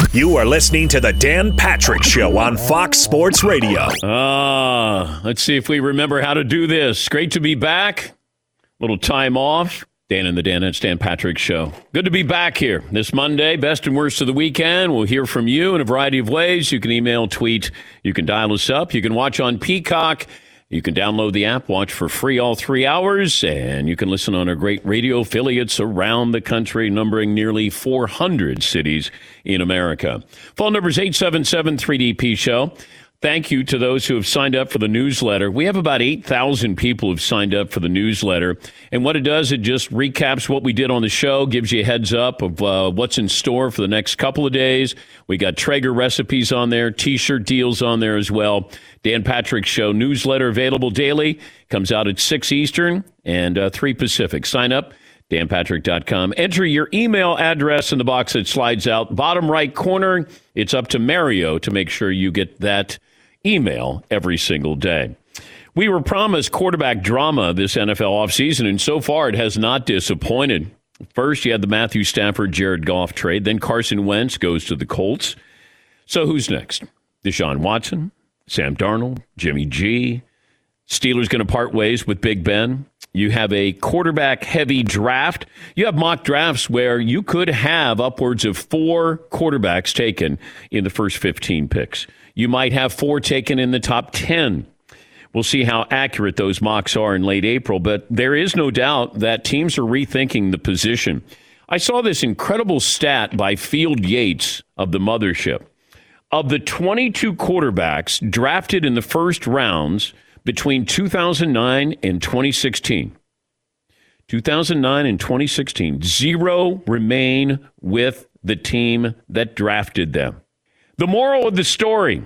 You are listening to the Dan Patrick Show on Fox Sports Radio. Let's see if we remember how to do this. Great to be back. Little time off. Dan and the Danettes, Dan Patrick Show. Good to be back here this Monday. Best and worst of the weekend. We'll hear from you in a variety of ways. You can email, tweet. You can dial us up. You can watch on Peacock. You can download the app, watch for free all 3 hours, and you can listen on our great radio affiliates around the country, numbering nearly 400 cities in America. Phone number is 877-3DP-SHOW. Thank you to those who have signed up for the newsletter. We have about 8,000 people who've signed up for the newsletter. And what it does, it just recaps what we did on the show, gives you a heads up of what's in store for the next couple of days. We got Traeger recipes on there, T-shirt deals on there as well. Dan Patrick Show newsletter available daily. Comes out at 6 Eastern and 3 Pacific. Sign up, danpatrick.com. Enter your email address in the box that slides out. Bottom right corner, it's up to Mario to make sure you get that email every single day. We were promised quarterback drama this NFL offseason, and so far it has not disappointed. First, you had the Matthew Stafford-Jared Goff trade. Then Carson Wentz goes to the Colts. So who's next? Deshaun Watson, Sam Darnold, Jimmy G. Steelers going to part ways with Big Ben. You have a quarterback-heavy draft. You have mock drafts where you could have upwards of 4 quarterbacks taken in the first 15 picks. You might have 4 taken in the top 10. We'll see how accurate those mocks are in late April, but there is no doubt that teams are rethinking the position. I saw this incredible stat by Field Yates of the Mothership. Of the 22 quarterbacks drafted in the first rounds between 2009 and 2016, 0 remain with the team that drafted them. The moral of the story,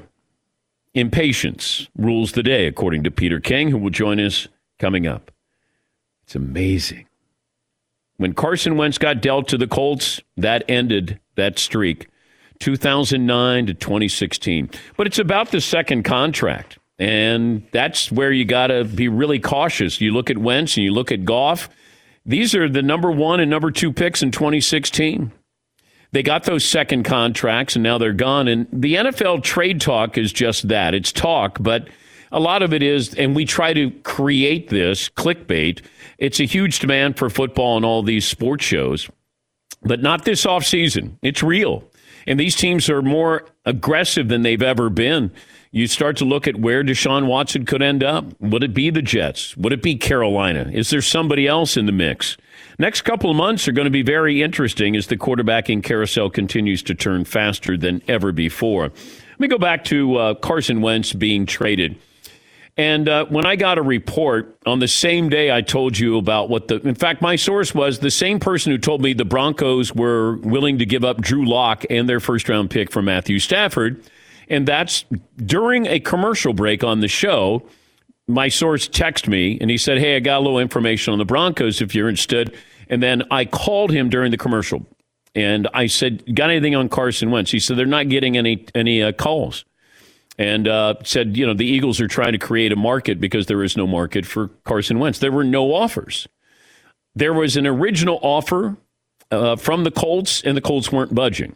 impatience rules the day, according to Peter King, who will join us coming up. It's amazing. When Carson Wentz got dealt to the Colts, that ended that streak, 2009 to 2016. But it's about the second contract, and that's where you got to be really cautious. You look at Wentz and you look at Goff. These are the number 1 and number 2 picks in 2016. They got those second contracts, and now they're gone. And the NFL trade talk is just that. It's talk, but a lot of it is, and we try to create this clickbait. It's a huge demand for football and all these sports shows, but not this offseason. It's real. And these teams are more aggressive than they've ever been. You start to look at where Deshaun Watson could end up. Would it be the Jets? Would it be Carolina? Is there somebody else in the mix? Next couple of months are going to be very interesting as the quarterbacking carousel continues to turn faster than ever before. Let me go back to Carson Wentz being traded. And when I got a report on the same day I told you about in fact, my source was the same person who told me the Broncos were willing to give up Drew Lock and their first-round pick for Matthew Stafford. And that's during a commercial break on the show. My source texted me, and he said, hey, I got a little information on the Broncos if you're interested. And then I called him during the commercial, and I said, got anything on Carson Wentz? He said, they're not getting any calls. And said, the Eagles are trying to create a market because there is no market for Carson Wentz. There were no offers. There was an original offer from the Colts, and the Colts weren't budging.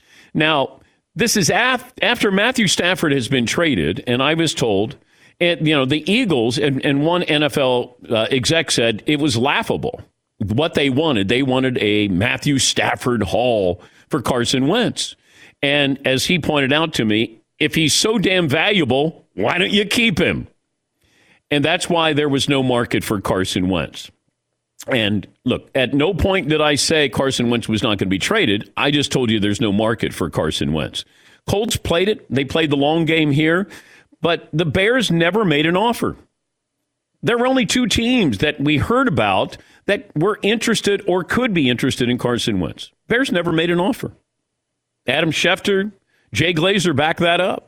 Now, this is after Matthew Stafford has been traded, and I was told, and the Eagles and one NFL exec said it was laughable what they wanted. They wanted a Matthew Stafford haul for Carson Wentz. And as he pointed out to me, if he's so damn valuable, why don't you keep him? And that's why there was no market for Carson Wentz. And look, at no point did I say Carson Wentz was not going to be traded. I just told you there's no market for Carson Wentz. Colts played it. They played the long game here. But the Bears never made an offer. There were only 2 teams that we heard about that were interested or could be interested in Carson Wentz. Bears never made an offer. Adam Schefter, Jay Glazer back that up.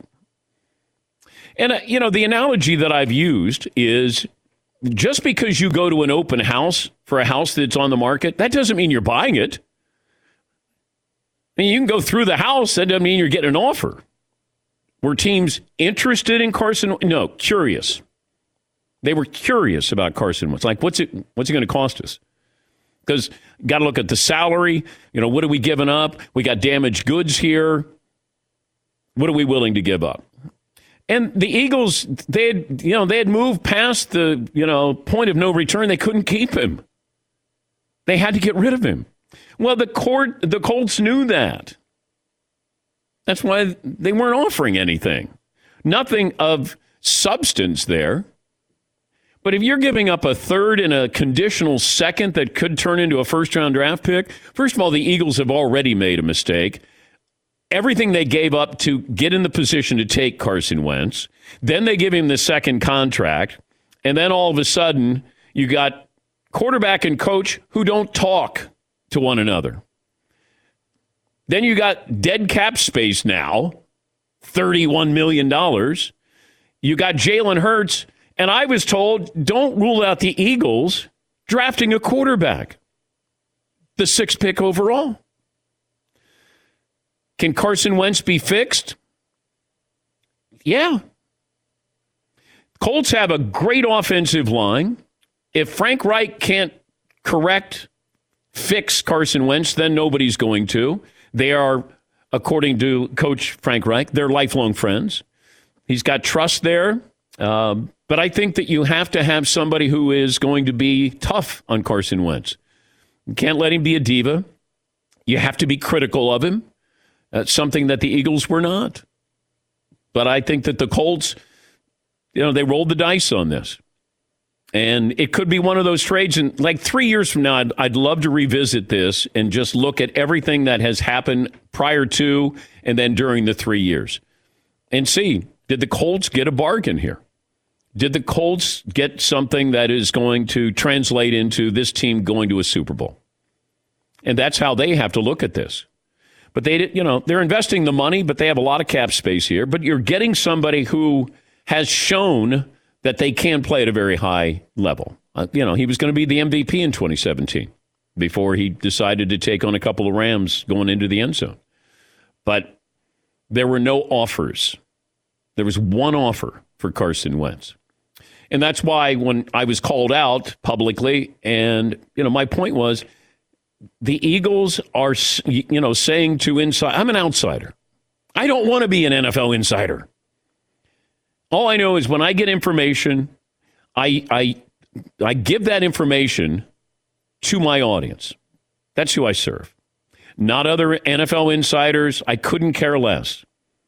And, the analogy that I've used is just because you go to an open house for a house that's on the market, that doesn't mean you're buying it. I mean, you can go through the house. That doesn't mean you're getting an offer. Were teams interested in Carson? No, curious. They were curious about Carson Wentz. Like, what's it going to cost us? Because got to look at the salary. What are we giving up? We got damaged goods here. What are we willing to give up? And the Eagles, they had moved past the, point of no return. They couldn't keep him. They had to get rid of him. Well, the Colts knew that. That's why they weren't offering anything. Nothing of substance there. But if you're giving up a third and a conditional second that could turn into a first-round draft pick, first of all, the Eagles have already made a mistake. Everything they gave up to get in the position to take Carson Wentz. Then they give him the second contract. And then all of a sudden, you got quarterback and coach who don't talk to one another. Then you got dead cap space now, $31 million. You got Jalen Hurts. And I was told, don't rule out the Eagles drafting a quarterback, the 6th pick overall. Can Carson Wentz be fixed? Yeah. Colts have a great offensive line. If Frank Reich can't fix Carson Wentz, then nobody's going to. They are, according to Coach Frank Reich, they're lifelong friends. He's got trust there. But I think that you have to have somebody who is going to be tough on Carson Wentz. You can't let him be a diva. You have to be critical of him. That's something that the Eagles were not. But I think that the Colts, they rolled the dice on this. And it could be one of those trades. And like 3 years from now, I'd love to revisit this and just look at everything that has happened prior to and then during the 3 years. And see, did the Colts get a bargain here? Did the Colts get something that is going to translate into this team going to a Super Bowl? And that's how they have to look at this. But they're investing the money, but they have a lot of cap space here. But you're getting somebody who has shown that they can play at a very high level. He was going to be the MVP in 2017 before he decided to take on a couple of Rams going into the end zone. But there were no offers. There was one offer for Carson Wentz. And that's why when I was called out publicly, and, my point was the Eagles are, saying to inside, I'm an outsider. I don't want to be an NFL insider. All I know is when I get information, I give that information to my audience. That's who I serve. Not other NFL insiders. I couldn't care less.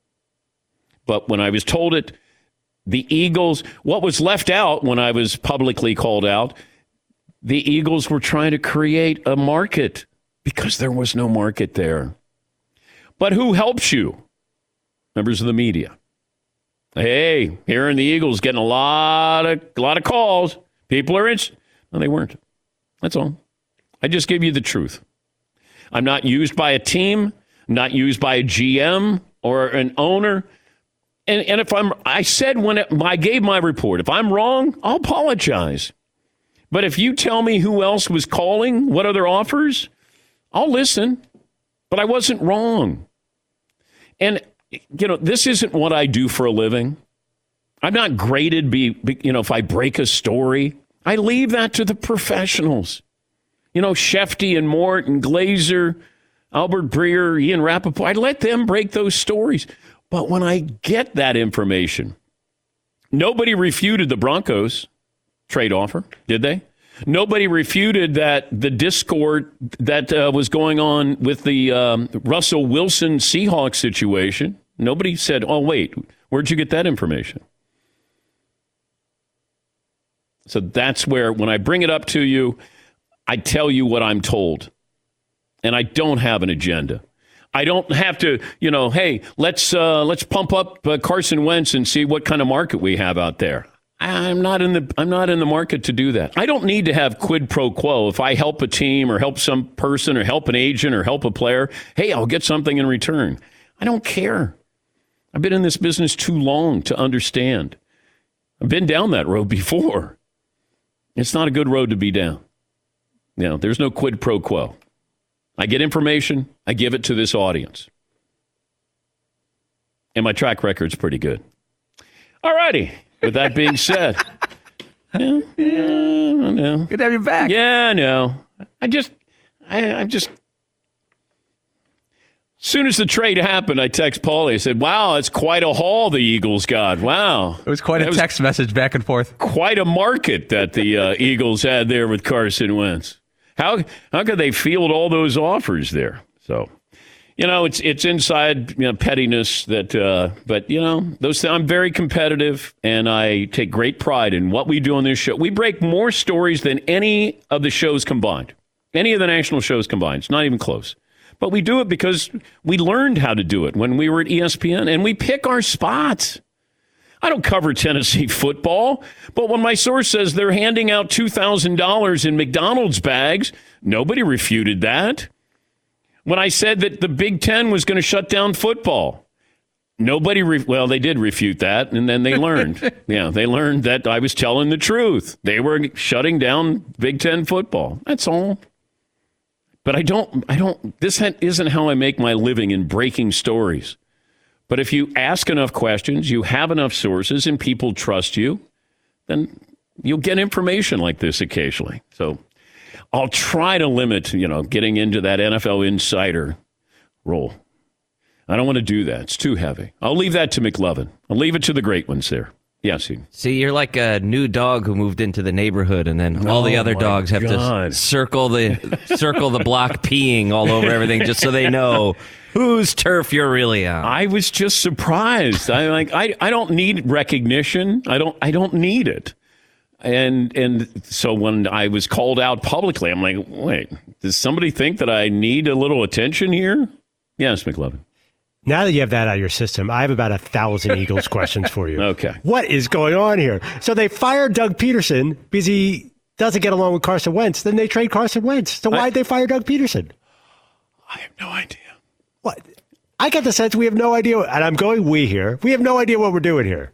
But when I was told it, the Eagles, what was left out when I was publicly called out, the Eagles were trying to create a market because there was no market there. But who helps you? Members of the media. Hey, here in the Eagles getting a lot of calls. People are interested. No, they weren't. That's all. I just give you the truth. I'm not used by a team, not used by a GM or an owner. And if I said when I gave my report, if I'm wrong, I'll apologize. But if you tell me who else was calling, what other offers, I'll listen. But I wasn't wrong. And, this isn't what I do for a living. I'm not graded, if I break a story. I leave that to the professionals. Shefty and Mort and Glazer, Albert Breer, Ian Rappaport, I let them break those stories. But when I get that information, nobody refuted the Broncos trade offer, did they? Nobody refuted that the discord that was going on with the Russell Wilson Seahawks situation. Nobody said, oh, wait, where'd you get that information? So that's where, when I bring it up to you, I tell you what I'm told. And I don't have an agenda. I don't have to, hey, let's pump up Carson Wentz and see what kind of market we have out there. I'm not in the market to do that. I don't need to have quid pro quo. If I help a team or help some person or help an agent or help a player, hey, I'll get something in return. I don't care. I've been in this business too long to understand. I've been down that road before. It's not a good road to be down. There's no quid pro quo. I get information, I give it to this audience. And my track record's pretty good. All righty. With that being said. Yeah, I know. Good to have you back. Yeah, I know. As soon as the trade happened, I text Paulie. I said, wow, it's quite a haul the Eagles got. Wow. It was quite a text message back and forth. Quite a market that the Eagles had there with Carson Wentz. How could they field all those offers there? So, it's inside pettiness that, but those. I'm very competitive, and I take great pride in what we do on this show. We break more stories than any of the shows combined, any of the national shows combined. It's not even close. But we do it because we learned how to do it when we were at ESPN, and we pick our spots. I don't cover Tennessee football, but when my source says they're handing out $2,000 in McDonald's bags, nobody refuted that. When I said that the Big Ten was going to shut down football, nobody, they did refute that, and then they learned. They learned that I was telling the truth. They were shutting down Big Ten football. That's all. But I don't, this isn't how I make my living in breaking stories. But if you ask enough questions, you have enough sources, and people trust you, then you'll get information like this occasionally. So I'll try to limit, getting into that NFL insider role. I don't want to do that. It's too heavy. I'll leave that to McLovin. I'll leave it to the great ones there. Yes. See, you're like a new dog who moved into the neighborhood, and then all the other dogs have to circle the block peeing all over everything just so they know whose turf you're really on. I was just surprised. I don't need recognition. I don't need it. And so when I was called out publicly, I'm like, wait, does somebody think that I need a little attention here? Yes, McLovin. Now that you have that out of your system, I have about 1,000 Eagles questions for you. Okay. What is going on here? So they fired Doug Peterson because he doesn't get along with Carson Wentz. Then they trade Carson Wentz. So why'd they fire Doug Peterson? I have no idea. What? I get the sense we have no idea, and I'm going we here. We have no idea what we're doing here.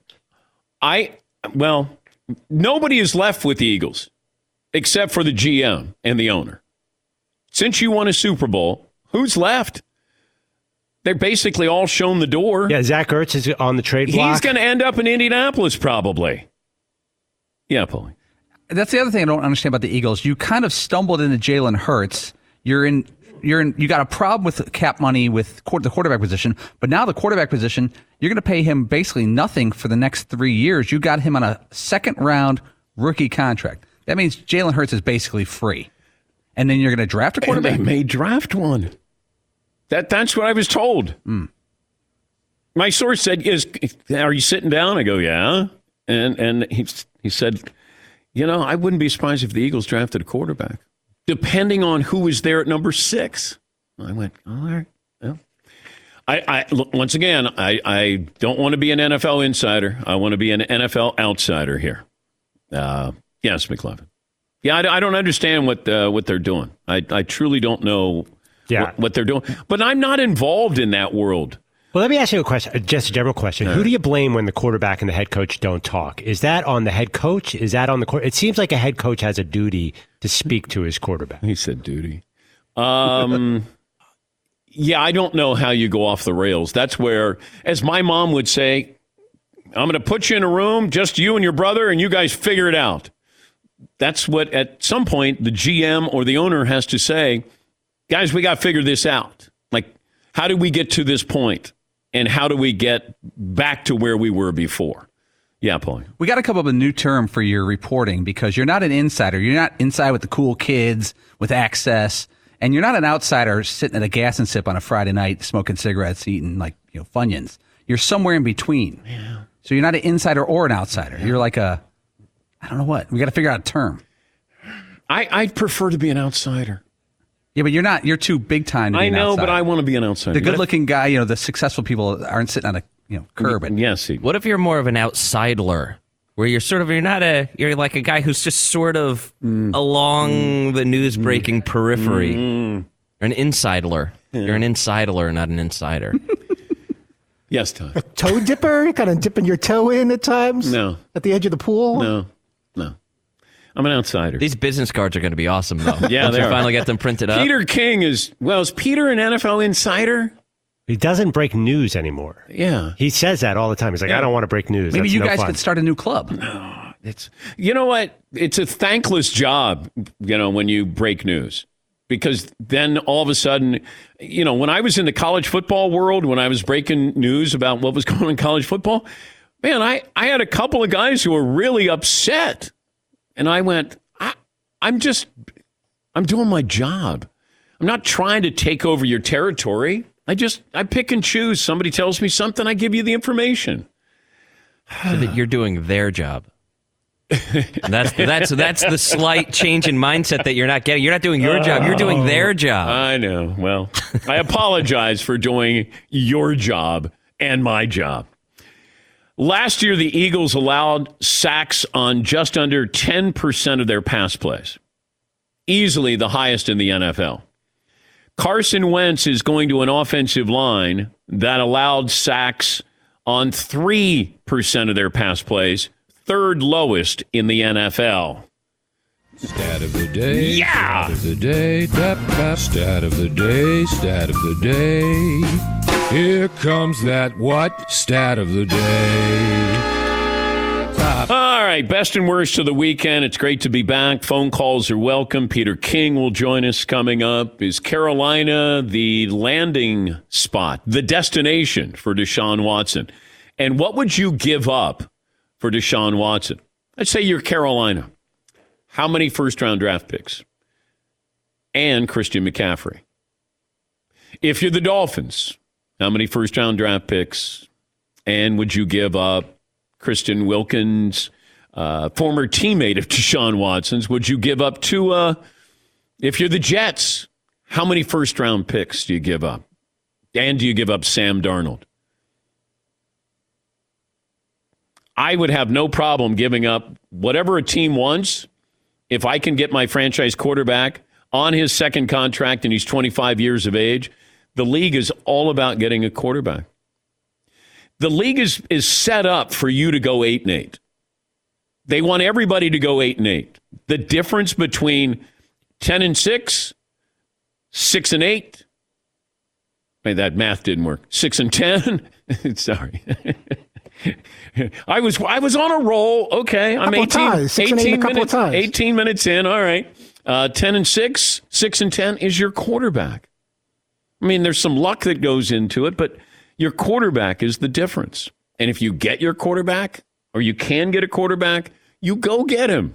Nobody is left with the Eagles except for the GM and the owner. Since you won a Super Bowl, who's left? They're basically all shown the door. Yeah, Zach Ertz is on the trade block. He's going to end up in Indianapolis probably. Yeah, Paulie. That's the other thing I don't understand about the Eagles. You kind of stumbled into Jalen Hurts. You got a problem with cap money with the quarterback position, but now the quarterback position, you're going to pay him basically nothing for the next 3 years. You got him on a second-round rookie contract. That means Jalen Hurts is basically free. And then you're going to draft a quarterback? And they may draft one. That's what I was told. My source said, are you sitting down? I go, yeah. And he said, I wouldn't be surprised if the Eagles drafted a quarterback, depending on who was there at number 6. I went, all right. Yeah. I look, once again, I don't want to be an NFL insider. I want to be an NFL outsider here. Yes, McLovin. Yeah, I don't understand what they're doing. I truly don't know what they're doing. But I'm not involved in that world. Well, let me ask you a question, just a general question. Who do you blame when the quarterback and the head coach don't talk? Is that on the head coach? Is that on the quarterback? It seems like a head coach has a duty to speak to his quarterback. He said duty. Yeah, I don't know how you go off the rails. That's where, as my mom would say, I'm going to put you in a room, just you and your brother, and you guys figure it out. That's what, at some point, the GM or the owner has to say, guys, we got to figure this out. Like, how did we get to this point? And how do we get back to where we were before? Yeah, Paul. We got to come up with a new term for your reporting because you're not an insider. You're not inside with the cool kids with access. And you're not an outsider sitting at a gas and sip on a Friday night smoking cigarettes, eating Funyuns. You're somewhere in between. Yeah. So you're not an insider or an outsider. Yeah. You're like I don't know what. We got to figure out a term. I'd prefer to be an outsider. Yeah, but you're not. You're too big time to be an outsider. I know, but I want to be an outsider. The good-looking guy, the successful people aren't sitting on a curb. Yes. What if you're more of an outsider, where you're like a guy who's just sort of along the news breaking periphery? You're an insider. Yeah. You're an insider, not an insider. Yes, Tom. A toe dipper, kind of dipping your toe in at times. No. At the edge of the pool. No. I'm an outsider. These business cards are going to be awesome, though. Yeah, they finally get them printed up. Peter King is Peter an NFL insider? He doesn't break news anymore. Yeah. He says that all the time. He's like, I don't want to break news. Maybe That's you no guys fun. could start a new club. No, you know what? It's a thankless job, when you break news. because then all of a sudden, when I was in the college football world, when I was breaking news about what was going on in college football, man, I had a couple of guys who were really upset. And I went, I'm doing my job. I'm not trying to take over your territory. I pick and choose. Somebody tells me something, I give you the information. So that you're doing their job. That's the slight change in mindset that you're not getting. You're not doing your job. You're doing their job. I know. Well, I apologize for doing your job and my job. Last year, the Eagles allowed sacks on just under 10% of their pass plays. Easily the highest in the NFL. Carson Wentz is going to an offensive line that allowed sacks on 3% of their pass plays, third lowest in the NFL. Stat of the day. Yeah. Stat of the day. Stat of the day. Stat of the day. Here comes that what? Stat of the day. All right, best and worst of the weekend. It's great to be back. Phone calls are welcome. Peter King will join us coming up. Is Carolina the landing spot, the destination for Deshaun Watson? And what would you give up for Deshaun Watson? Let's say you're Carolina. How many first-round draft picks? And Christian McCaffrey. If you're the Dolphins, how many first-round draft picks? And would you give up Christian Wilkins, former teammate of Deshaun Watson's? Would you give up Tua? If you're the Jets, how many first-round picks do you give up? And do you give up Sam Darnold? I would have no problem giving up whatever a team wants if I can get my franchise quarterback on his second contract and he's 25 years of age. The league is all about getting a quarterback. The league is set up for you to go 8-8. They want everybody to go 8-8. The difference between 10-6, 6-8. Wait, that math didn't work. 6-10. Sorry. I was on a roll. Okay, I'm 18 minutes in. All right. 10-6, 6-10 is your quarterback. I mean, there's some luck that goes into it, but your quarterback is the difference. And if you get your quarterback, or you can get a quarterback, you go get him.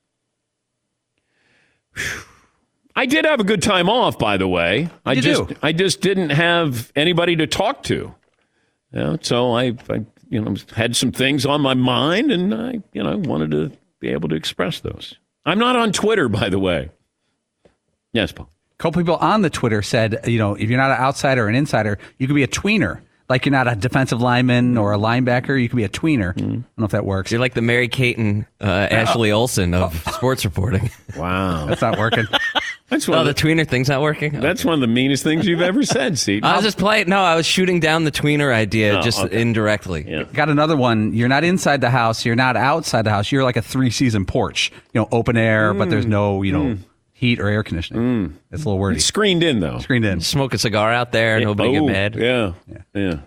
I did have a good time off, by the way. I just didn't have anybody to talk to. So I had some things on my mind, and I wanted to be able to express those. I'm not on Twitter, by the way. Yes, Paul. A couple people on the Twitter said, if you're not an outsider or an insider, you could be a tweener. Like you're not a defensive lineman or a linebacker, you could be a tweener. I don't know if that works. You're like the Mary Kate and Ashley Olsen of sports reporting. Wow. That's not working. The tweener thing's not working? That's one of the meanest things you've ever said, Steve. I was just playing. No, I was shooting down the tweener idea indirectly. Yeah. Got another one. You're not inside the house. You're not outside the house. You're like a 3-season porch. Open air, but there's no, heat or air conditioning. It's a little wordy. It's screened in, though. Screened in. Smoke a cigar out there. Nobody get mad. Yeah. Man.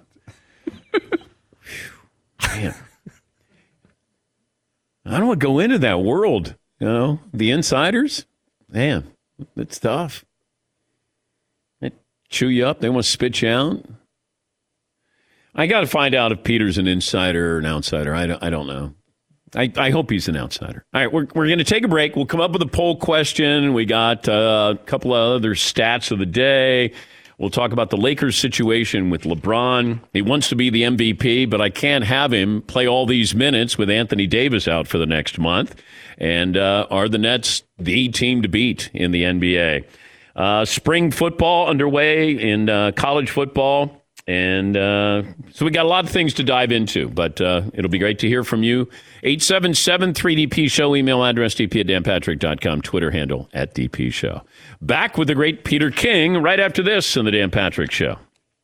I don't want to go into that world. The insiders, man, it's tough. They chew you up. They want to spit you out. I got to find out if Peter's an insider or an outsider. I don't know. I hope he's an outsider. All right, we're going to take a break. We'll come up with a poll question. We got a couple of other stats of the day. We'll talk about the Lakers situation with LeBron. He wants to be the MVP, but I can't have him play all these minutes with Anthony Davis out for the next month. And are the Nets the team to beat in the NBA? Spring football underway in college football. And so we got a lot of things to dive into, but it'll be great to hear from you. 877-3DP Show, email address dp@danpatrick.com, Twitter handle @DP Show. Back with the great Peter King right after this on the Dan Patrick Show.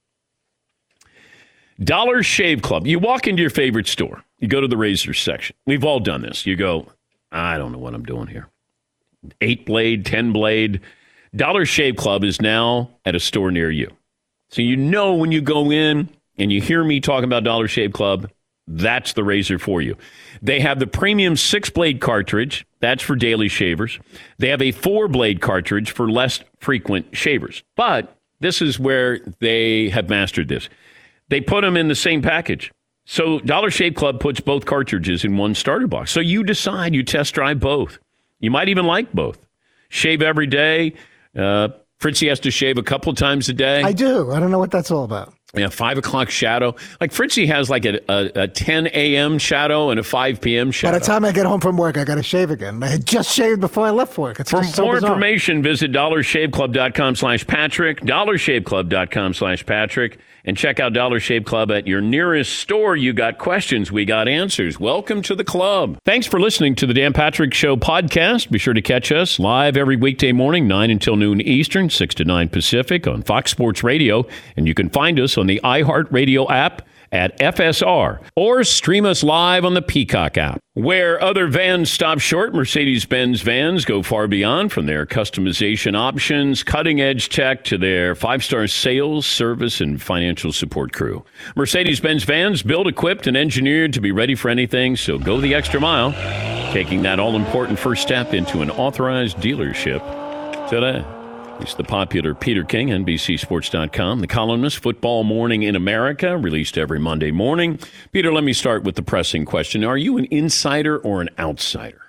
Dollar Shave Club. You walk into your favorite store. You go to the razor section. We've all done this. You go, I don't know what I'm doing here. 8-blade, 10-blade. Dollar Shave Club is now at a store near you. So when you go in and you hear me talking about Dollar Shave Club, that's the razor for you. They have the premium 6-blade cartridge. That's for daily shavers. They have a 4-blade cartridge for less frequent shavers. But this is where they have mastered this. They put them in the same package. So Dollar Shave Club puts both cartridges in one starter box. So you decide, you test drive both. You might even like both. Shave every day. Fritzy has to shave a couple times a day. I do. I don't know what that's all about. Yeah, 5 o'clock shadow. Like Fritzy has like a 10 a.m. shadow and a 5 p.m. shadow. By the time I get home from work, I got to shave again. I had just shaved before I left work. It's For just so more bizarre. information, visit dollarshaveclub.com/Patrick, dollarshaveclub.com/Patrick, and check out Dollar Shave Club at your nearest store. You got questions, we got answers. Welcome to the club. Thanks for listening to the Dan Patrick Show podcast. Be sure to catch us live every weekday morning, 9 until noon Eastern, 6 to 9 Pacific on Fox Sports Radio. And you can find us on the iHeartRadio app at FSR, or stream us live on the Peacock app. Where other vans stop short, Mercedes-Benz vans go far beyond, from their customization options, cutting-edge tech, to their 5-star sales, service, and financial support crew. Mercedes-Benz vans, built, equipped, and engineered to be ready for anything, so go the extra mile, taking that all-important first step into an authorized dealership today. He's the popular Peter King, NBCSports.com, the columnist, Football Morning in America, released every Monday morning. Peter, let me start with the pressing question. Are you an insider or an outsider?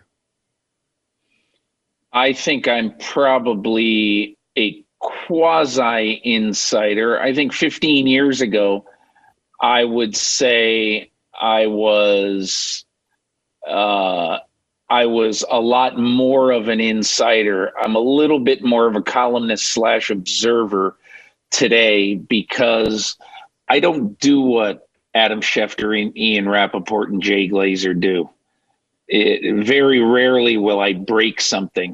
I think I'm probably a quasi-insider. I think 15 years ago, I would say I was a lot more of an insider. I'm a little bit more of a columnist / observer today, because I don't do what Adam Schefter and Ian Rappaport and Jay Glazer do. Very rarely will I break something.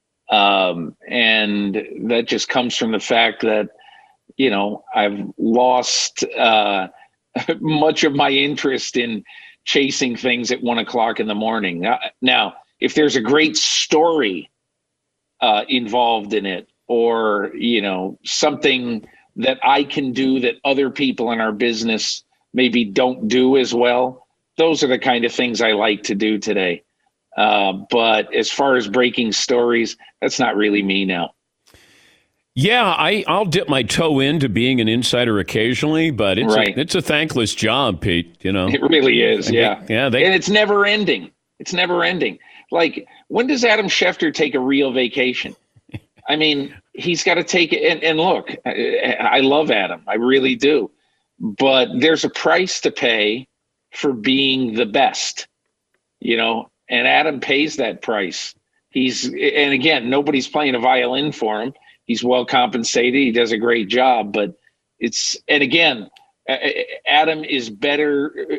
And that just comes from the fact that, I've lost much of my interest in chasing things at 1 o'clock in the morning. Now, if there's a great story involved in it, or, something that I can do that other people in our business maybe don't do as well, those are the kind of things I like to do today. But as far as breaking stories, that's not really me now. Yeah, I'll dip my toe into being an insider occasionally, but it's a thankless job, Pete. It really is. Yeah. And it's never ending. It's never ending. Like, when does Adam Schefter take a real vacation? I mean, he's got to take it. And look, I love Adam. I really do. But there's a price to pay for being the best, and Adam pays that price. And again, nobody's playing a violin for him. He's well compensated. He does a great job, but Adam is better,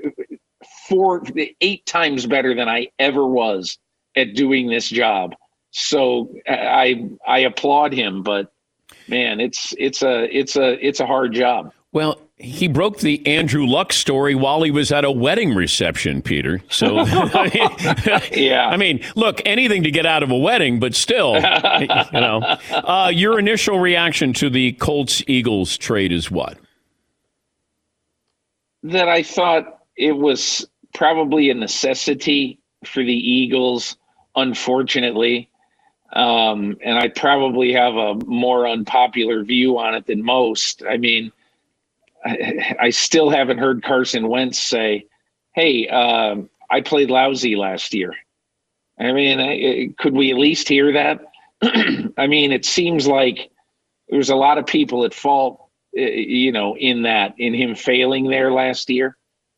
8 times better than I ever was at doing this job. So I applaud him, but man, it's a hard job. Well, he broke the Andrew Luck story while he was at a wedding reception, Peter. So, yeah. I mean, look, anything to get out of a wedding, but still, your initial reaction to the Colts-Eagles trade is what? That I thought it was probably a necessity for the Eagles, unfortunately. And I probably have a more unpopular view on it than most. I mean, I still haven't heard Carson Wentz say, hey, I played lousy last year. I mean, could we at least hear that? I mean, it seems like there's a lot of people at fault, in him failing there last year.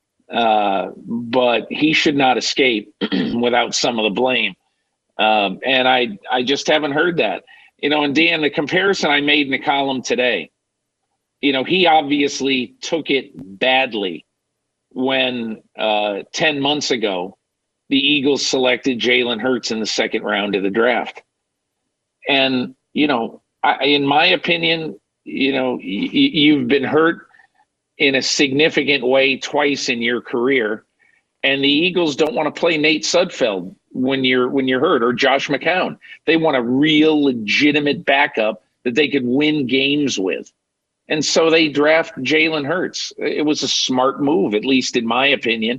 But he should not escape without some of the blame. And I just haven't heard that. And Dan, the comparison I made in the column today, he obviously took it badly when 10 months ago, the Eagles selected Jalen Hurts in the second round of the draft. And, in my opinion, you've been hurt in a significant way twice in your career. And the Eagles don't want to play Nate Sudfeld when you're hurt, or Josh McCown. They want a real legitimate backup that they could win games with. And so they draft Jalen Hurts. It was a smart move, at least in my opinion.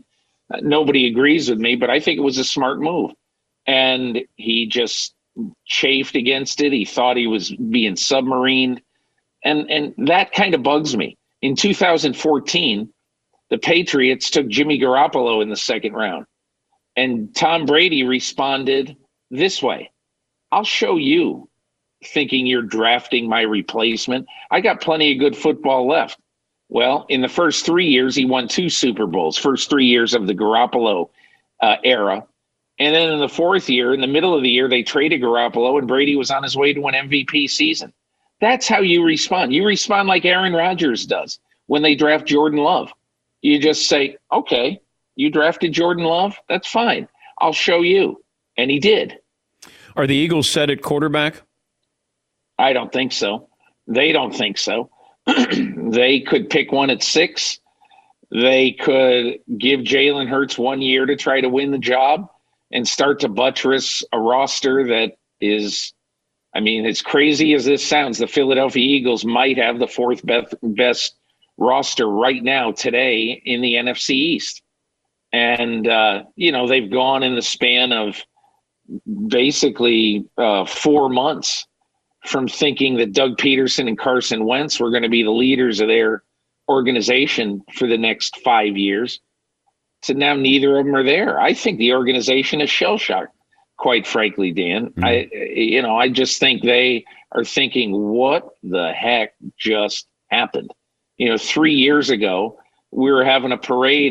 Nobody agrees with me, but I think it was a smart move. And he just chafed against it. He thought he was being submarined. And that kind of bugs me. In 2014, the Patriots took Jimmy Garoppolo in the second round. And Tom Brady responded this way: I'll show you, thinking you're drafting my replacement. I got plenty of good football left. Well, in the first 3 years, he won 2 Super Bowls, first 3 years of the Garoppolo era. And then in the fourth year, in the middle of the year, they traded Garoppolo, and Brady was on his way to an MVP season. That's how you respond. You respond like Aaron Rodgers does when they draft Jordan Love. You just say, okay, you drafted Jordan Love? That's fine. I'll show you. And he did. Are the Eagles set at quarterback? I don't think so. They don't think so. They could pick one at 6. They could give Jalen Hurts 1 year to try to win the job and start to buttress a roster that is, I mean, as crazy as this sounds, the Philadelphia Eagles might have the 4th best roster right now today in the NFC East. And, they've gone in the span of basically 4 months from thinking that Doug Peterson and Carson Wentz were going to be the leaders of their organization for the next 5 years to now neither of them are there. I think the organization is shell-shocked, quite frankly, Dan. I just think they are thinking, what the heck just happened? 3 years ago, we were having a parade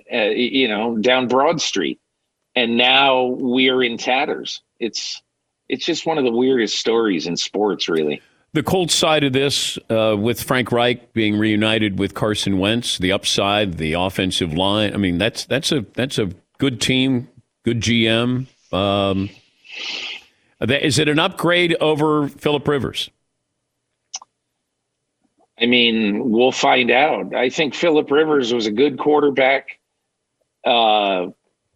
down Broad Street, and now we're in tatters. It's just one of the weirdest stories in sports, really. The Colts side of this, with Frank Reich being reunited with Carson Wentz, the upside, the offensive line. I mean, that's a good team, good GM. Is it an upgrade over Phillip Rivers? I mean, we'll find out. I think Phillip Rivers was a good quarterback. And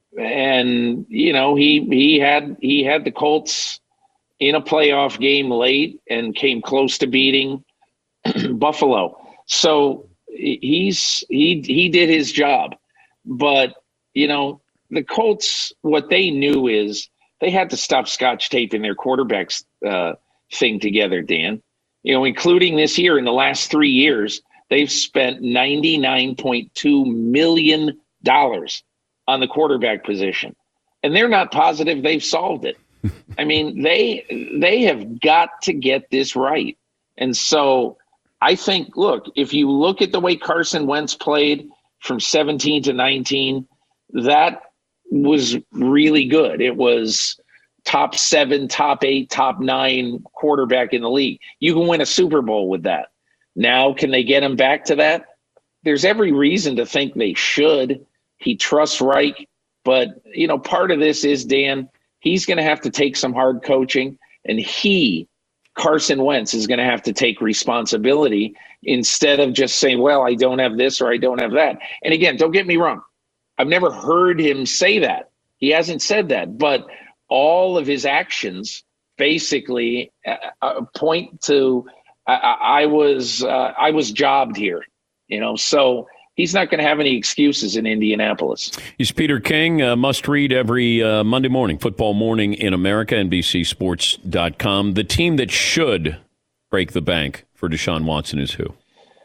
he had the Colts in a playoff game late and came close to beating Buffalo. So he did his job. But the Colts, what they knew is they had to stop scotch taping their quarterbacks thing together, Dan. Including this year, in the last 3 years, they've spent $99.2 million on the quarterback position. And they're not positive they've solved it. I mean, they have got to get this right. And so I think, look, if you look at the way Carson Wentz played from 17 to 19, that was really good. It was top 7, top 8, top 9 quarterback in the league. You can win a Super Bowl with that. Now, can they get him back to that? There's every reason to think they should. He trusts Reich. But, part of this is, Dan, he's going to have to take some hard coaching, and Carson Wentz, is going to have to take responsibility instead of just saying, well, I don't have this or I don't have that. And again, don't get me wrong. I've never heard him say that. He hasn't said that. But all of his actions basically point to I was jobbed here, so he's not going to have any excuses in Indianapolis. He's Peter King, must read every Monday morning, Football Morning in America, NBCSports.com. The team that should break the bank for Deshaun Watson is who?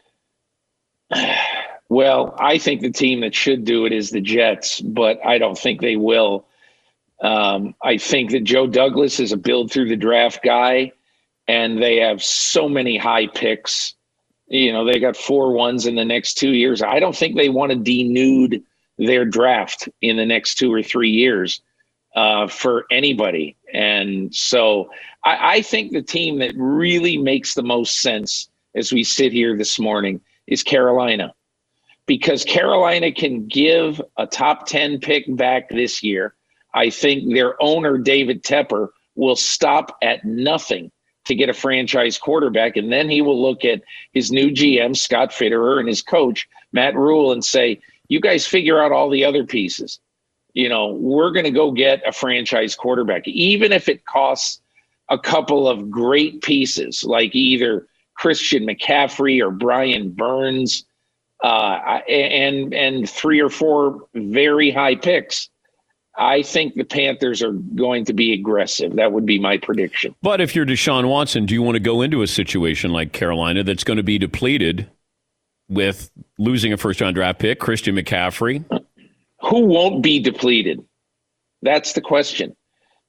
Well, I think the team that should do it is the Jets, but I don't think they will. I think that Joe Douglas is a build through the draft guy, and they have so many high picks. They got 4 ones in the next 2 years. I don't think they want to denude their draft in the next 2 or 3 years for anybody. And so I think the team that really makes the most sense as we sit here this morning is Carolina, because Carolina can give a top 10 pick back this year. I think their owner, David Tepper, will stop at nothing to get a franchise quarterback. And then he will look at his new GM, Scott Fitterer, and his coach, Matt Rule, and say, you guys figure out all the other pieces. We're going to go get a franchise quarterback, even if it costs a couple of great pieces, like either Christian McCaffrey or Brian Burns. and 3 or 4 very high picks, I think the Panthers are going to be aggressive. That would be my prediction. But if you're Deshaun Watson, do you want to go into a situation like Carolina that's going to be depleted with losing a first-round draft pick, Christian McCaffrey? Who won't be depleted? That's the question.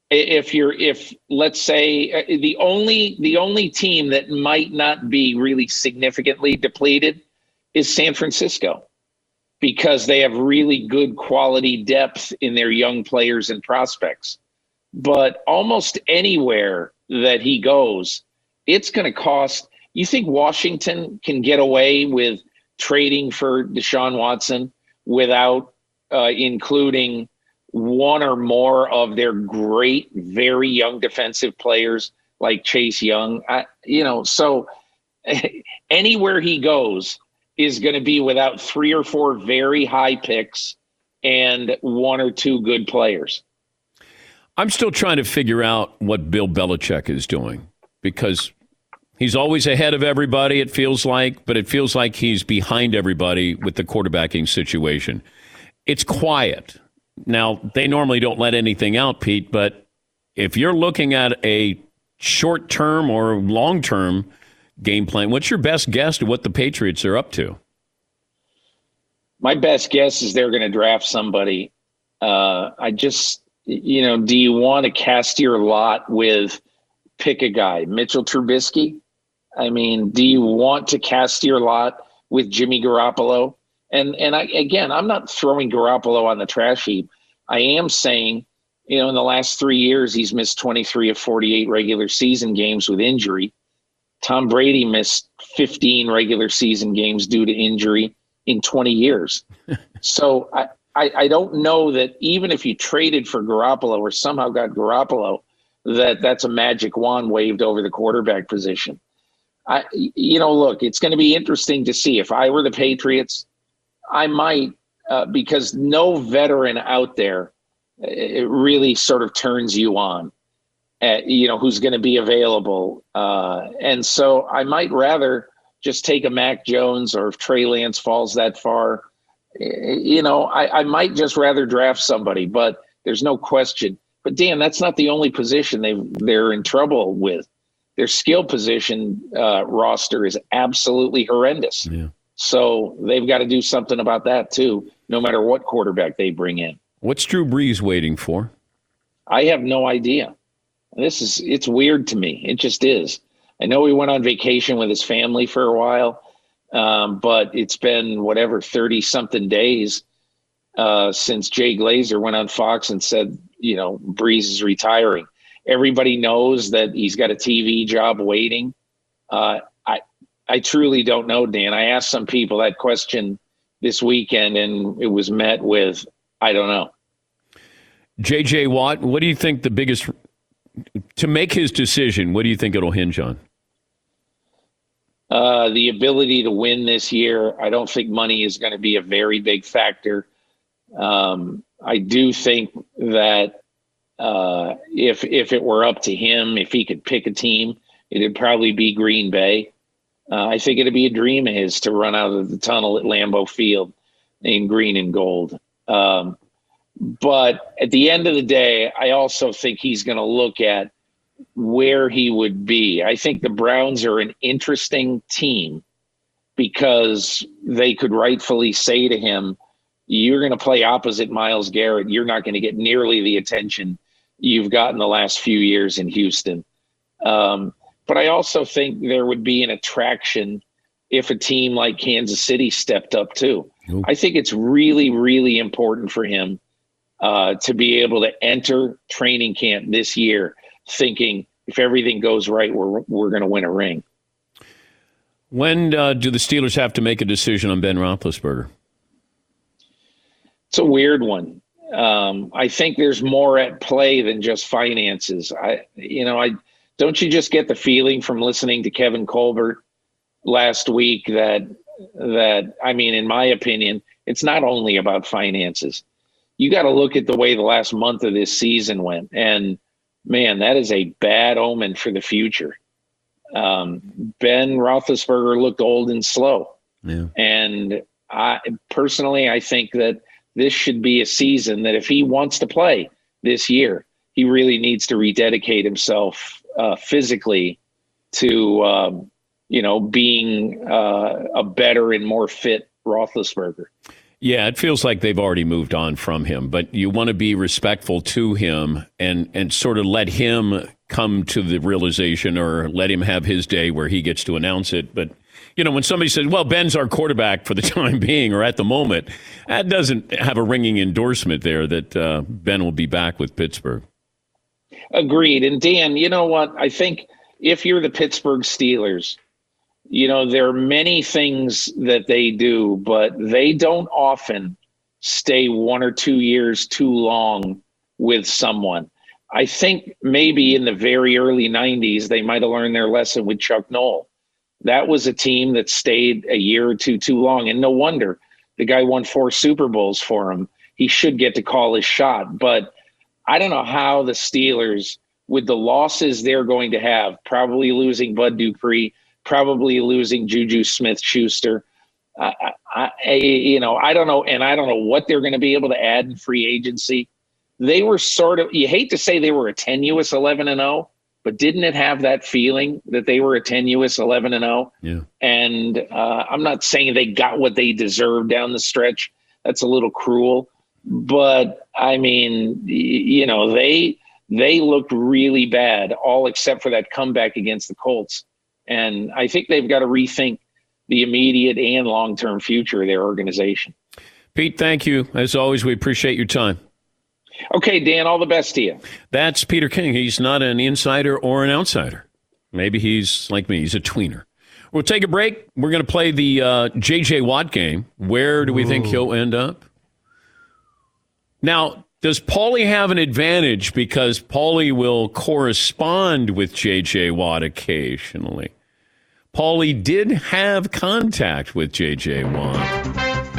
If let's say the only team that might not be really significantly depleted is San Francisco, because they have really good quality depth in their young players and prospects. But almost anywhere that he goes, it's going to cost. You think Washington can get away with trading for Deshaun Watson without including one or more of their great, very young defensive players like Chase Young? So anywhere he goes is going to be without 3 or 4 very high picks and 1 or 2 good players. I'm still trying to figure out what Bill Belichick is doing, because he's always ahead of everybody, it feels like, but it feels like he's behind everybody with the quarterbacking situation. It's quiet. Now, they normally don't let anything out, Pete, but if you're looking at a short-term or long-term game plan, what's your best guess to what the Patriots are up to? My best guess is they're going to draft somebody. Do you want to cast your lot with pick a guy? Mitchell Trubisky? I mean, do you want to cast your lot with Jimmy Garoppolo? And I'm not throwing Garoppolo on the trash heap. I am saying, in the last 3 years, he's missed 23 of 48 regular season games with injury. Tom Brady missed 15 regular season games due to injury in 20 years. So I don't know that even if you traded for Garoppolo or somehow got Garoppolo, that's a magic wand waved over the quarterback position. Look, it's going to be interesting to see. If I were the Patriots, I might, because no veteran out there, it really sort of turns you on. Who's going to be available. And so I might rather just take a Mac Jones, or if Trey Lance falls that far, I might just rather draft somebody, but there's no question. But Dan, that's not the only position they're in trouble with. Their skill position roster is absolutely horrendous. Yeah. So they've got to do something about that too, no matter what quarterback they bring in. What's Drew Brees waiting for? I have no idea. It's weird to me. It just is. I know he went on vacation with his family for a while, but it's been 30 something days since Jay Glazer went on Fox and said, Brees is retiring. Everybody knows that he's got a TV job waiting. I truly don't know, Dan. I asked some people that question this weekend, and it was met with, I don't know. J.J. Watt, what do you think the biggest – to make his decision, what do you think it'll hinge on? The ability to win this year. I don't think money is going to be a very big factor. I do think that if it were up to him, if he could pick a team, it'd probably be Green Bay. I think it'd be a dream of his to run out of the tunnel at Lambeau Field in green and gold. But at the end of the day, I also think he's going to look at where he would be. I think the Browns are an interesting team because they could rightfully say to him, you're going to play opposite Myles Garrett. You're not going to get nearly the attention you've gotten the last few years in Houston. But I also think there would be an attraction if a team like Kansas City stepped up too. Ooh. I think it's really, really important for him to be able to enter training camp this year thinking if everything goes right, we're going to win a ring. When do the Steelers have to make a decision on Ben Roethlisberger? It's a weird one. I think there's more at play than just finances. Don't you just get the feeling from listening to Kevin Colbert last week that in my opinion, it's not only about finances. You got to look at the way the last month of this season went. And man, that is a bad omen for the future. Ben Roethlisberger looked old and slow. Yeah. And Personally, I think that this should be a season that if he wants to play this year, he really needs to rededicate himself physically to, being a better and more fit Roethlisberger. Yeah, it feels like they've already moved on from him, but you want to be respectful to him and sort of let him come to the realization, or let him have his day where he gets to announce it. But, when somebody says, well, Ben's our quarterback for the time being or at the moment, that doesn't have a ringing endorsement there that Ben will be back with Pittsburgh. Agreed. And Dan, you know what? I think if you're the Pittsburgh Steelers, there are many things that they do, but they don't often stay 1 or 2 years too long with someone. I think maybe in the very early 90s, they might have learned their lesson with Chuck Noll. That was a team that stayed a year or two too long. And no wonder the guy won 4 Super Bowls for him. He should get to call his shot. But I don't know how the Steelers, with the losses they're going to have, probably losing Bud Dupree, probably losing Juju Smith-Schuster. I don't know. And I don't know what they're going to be able to add in free agency. They were sort of, you hate to say they were a tenuous 11-0, but didn't it have that feeling that they were a tenuous 11-0? Yeah. And I'm not saying they got what they deserved down the stretch. That's a little cruel. But, I mean, they looked really bad, all except for that comeback against the Colts. And I think they've got to rethink the immediate and long-term future of their organization. Pete, thank you. As always, we appreciate your time. Okay, Dan, all the best to you. That's Peter King. He's not an insider or an outsider. Maybe he's like me. He's a tweener. We'll take a break. We're going to play the J.J. Watt game. Where do we think he'll end up? Now, does Paulie have an advantage because Paulie will correspond with J.J. Watt occasionally? Paulie did have contact with J.J. Watt.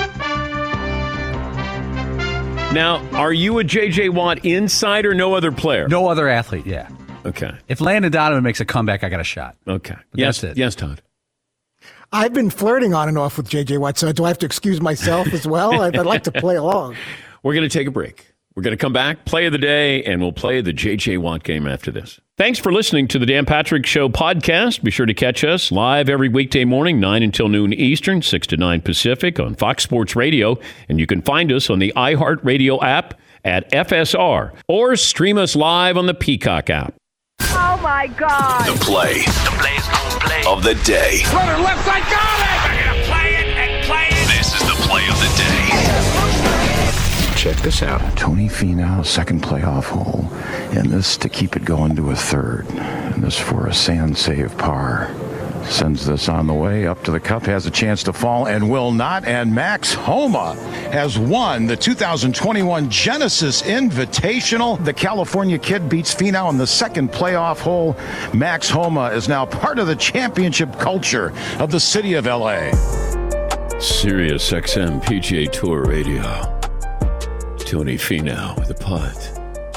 Now, are you a J.J. Watt insider? No other player? No other athlete, yeah. Okay. If Landon Donovan makes a comeback, I got a shot. Okay. But Yes, that's it. Yes, Todd. I've been flirting on and off with J.J. Watt, so do I have to excuse myself as well? I'd like to play along. We're going to take a break. We're going to come back, play of the day, and we'll play the J.J. Watt game after this. Thanks for listening to the Dan Patrick Show podcast. Be sure to catch us live every weekday morning, 9 until noon Eastern, 6 to 9 Pacific on Fox Sports Radio. And you can find us on the iHeartRadio app at FSR or stream us live on the Peacock app. Oh, my God. The play of the day. Runner left side, got it! They're going to play it and play it. This is the play of the day. Check this out. Tony Finau, second playoff hole. And this to keep it going to a third. And this for a sand save par. Sends this on the way up to the cup, has a chance to fall and will not. And Max Homa has won the 2021 Genesis Invitational. The California kid beats Finau on the second playoff hole. Max Homa is now part of the championship culture of the city of LA. Sirius XM PGA Tour Radio. Tony Finau with the putt.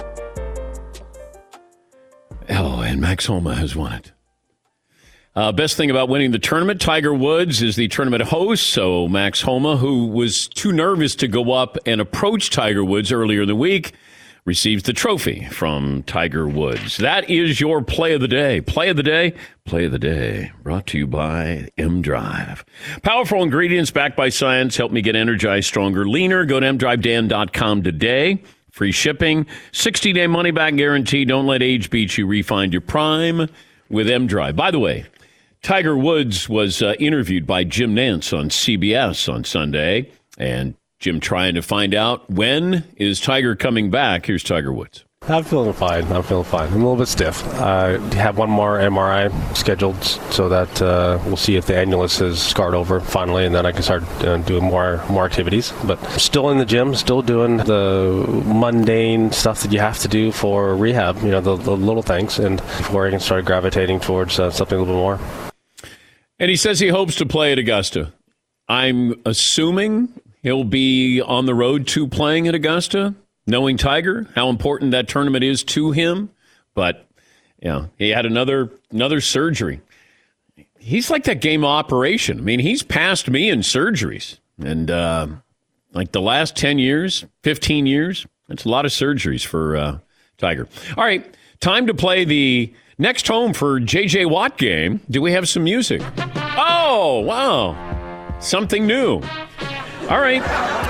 Oh, and Max Homa has won it. Best thing about winning the tournament, Tiger Woods is the tournament host, so Max Homa, who was too nervous to go up and approach Tiger Woods earlier in the week, receives the trophy from Tiger Woods. That is your play of the day. Play of the day, play of the day, brought to you by M-Drive. Powerful ingredients backed by science help me get energized, stronger, leaner. Go to mdrivedan.com today. Free shipping, 60-day money-back guarantee. Don't let age beat you. Refine your prime with M-Drive. By the way, Tiger Woods was interviewed by Jim Nantz on CBS on Sunday, and Jim trying to find out when is Tiger coming back. Here's Tiger Woods. I'm feeling fine. I'm a little bit stiff. I have one more MRI scheduled so that we'll see if the annulus has scarred over finally, and then I can start doing more activities. But still in the gym, still doing the mundane stuff that you have to do for rehab, the little things, and before I can start gravitating towards something a little bit more. And he says he hopes to play at Augusta. I'm assuming he'll be on the road to playing at Augusta, knowing Tiger, how important that tournament is to him. But, he had another surgery. He's like that game of Operation. I mean, he's passed me in surgeries. And like the last 10 years, 15 years, that's a lot of surgeries for Tiger. All right, time to play the next home for J.J. Watt game. Do we have some music? Oh, wow. Something new. All right.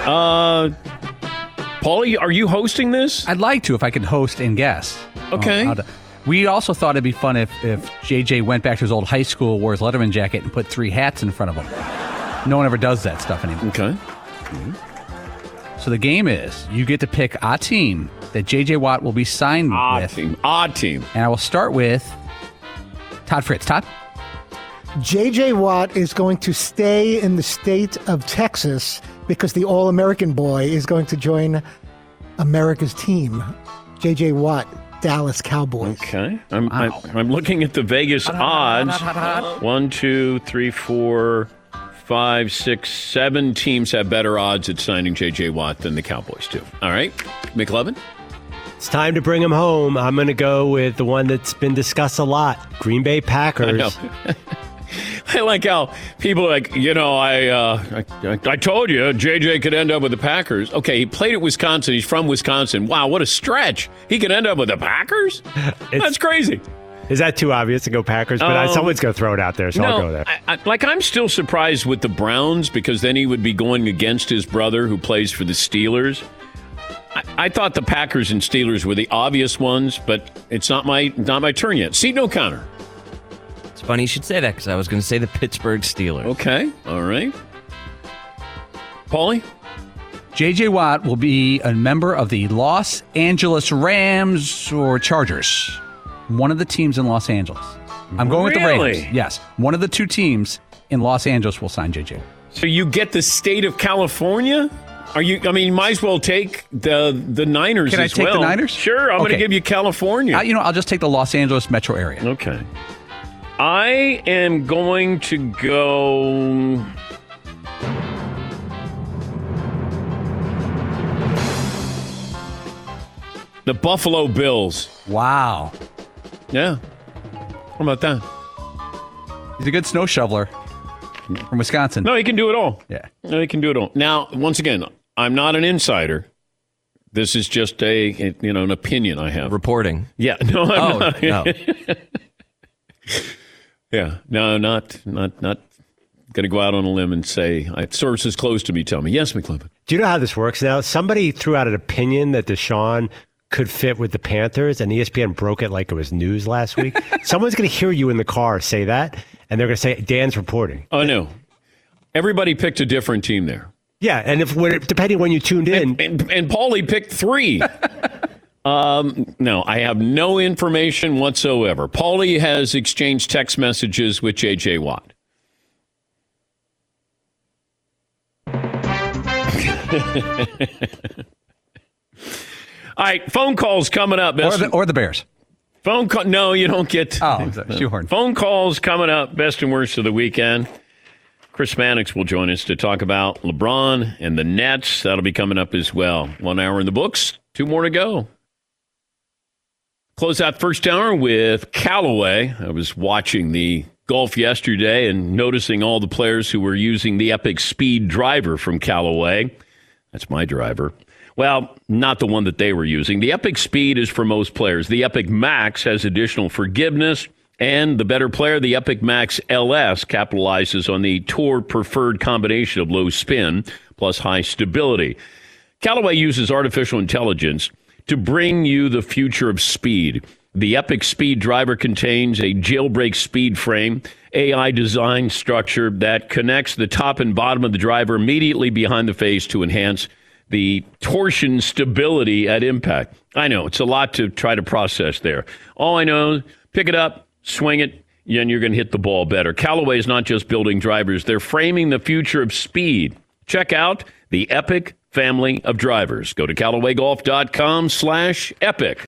Paulie, are you hosting this? I'd like to if I could host and guess. Okay. We also thought it'd be fun if JJ went back to his old high school, wore his Letterman jacket, and put 3 hats in front of him. No one ever does that stuff anymore. Okay. So the game is, you get to pick a team that JJ Watt will be signed with. Odd team. And I will start with Todd Fritz. Todd? JJ Watt is going to stay in the state of Texas because the All-American boy is going to join America's team. JJ Watt, Dallas Cowboys. Okay. I'm looking at the Vegas odds. 1, 2, 3, 4, 5, 6, 7 teams have better odds at signing J.J. Watt than the Cowboys do. All right. McLevin? It's time to bring him home. I'm going to go with the one that's been discussed a lot, Green Bay Packers. I know. I like how people are like, I told you JJ could end up with the Packers. Okay, he played at Wisconsin. He's from Wisconsin. Wow, what a stretch. He could end up with the Packers? That's crazy. Is that too obvious to go Packers? But someone's going to throw it out there, so I'll go there. I'm still surprised with the Browns because then he would be going against his brother who plays for the Steelers. I thought the Packers and Steelers were the obvious ones, but it's not my turn yet. Seton O'Connor. It's funny you should say that because I was going to say the Pittsburgh Steelers. Okay, all right. Paulie? J.J. Watt will be a member of the Los Angeles Rams or Chargers. One of the teams in Los Angeles. I'm going with the Rams. Yes, one of the 2 teams in Los Angeles will sign J.J. So you get the state of California? You might as well take the Niners as well. Can I take the Niners? Sure, I'm going to give you California. I'll just take the Los Angeles metro area. Okay. I am going to go... the Buffalo Bills. Wow. Yeah. How about that? He's a good snow shoveler from Wisconsin. No, he can do it all. Yeah. No, he can do it all. Now, once again, I'm not an insider. This is just an opinion I have. Reporting. Yeah. No, I'm not. No. Yeah. No, not going to go out on a limb and say, sources close to me tell me. Yes, McLevin. Do you know how this works now? Somebody threw out an opinion that Deshaun could fit with the Panthers, and ESPN broke it like it was news last week. Someone's going to hear you in the car say that, and they're going to say, Dan's reporting. Oh, no. Everybody picked a different team there. Yeah, and depending when you tuned in. And Paulie picked 3. No, I have no information whatsoever. Paulie has exchanged text messages with J.J. Watt. All right, phone calls coming up. Or the Bears. Phone call? No, you don't get. Shoehorn. Phone calls coming up. Best and worst of the weekend. Chris Mannix will join us to talk about LeBron and the Nets. That'll be coming up as well. 1 hour in the books. 2 more to go. Close out first hour with Callaway. I was watching the golf yesterday and noticing all the players who were using the Epic Speed driver from Callaway. That's my driver. Well, not the one that they were using. The Epic Speed is for most players. The Epic Max has additional forgiveness, and the better player, the Epic Max LS, capitalizes on the Tour preferred combination of low spin plus high stability. Callaway uses artificial intelligence to bring you the future of speed. The Epic Speed driver contains a jailbreak speed frame, AI design structure that connects the top and bottom of the driver immediately behind the face to enhance the torsion stability at impact. I know, it's a lot to try to process there. All I know, pick it up, swing it, and you're going to hit the ball better. Callaway is not just building drivers, they're framing the future of speed. Check out the Epic family of drivers. Go to CallawayGolf.com/epic.